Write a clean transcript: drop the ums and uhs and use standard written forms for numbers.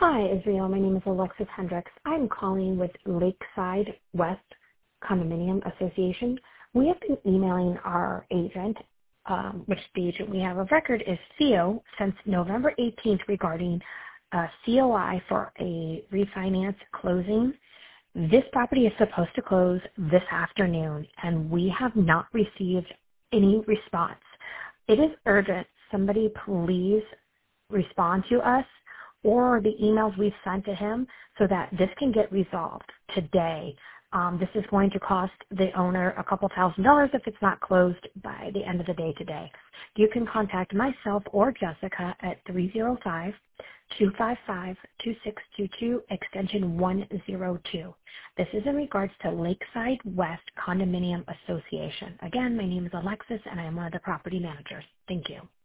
Hi, Israel. My name is Alexis Hendricks. I'm calling with Lakeside West Condominium Association. We have been emailing our agent, which the agent we have of record is Theo, since November 18th regarding a COI for a refinance closing. This property is supposed to close this afternoon, and we have not received any response. It is urgent. Somebody please respond to us or the emails we've sent to him so that this can get resolved today. This is going to cost the owner a couple $1,000s if it's not closed by the end of the day today. You can contact myself or Jessica at 305-255-2622, extension 102. This is in regards to Lakeside West Condominium Association. Again, my name is Alexis, and I am one of the property managers. Thank you.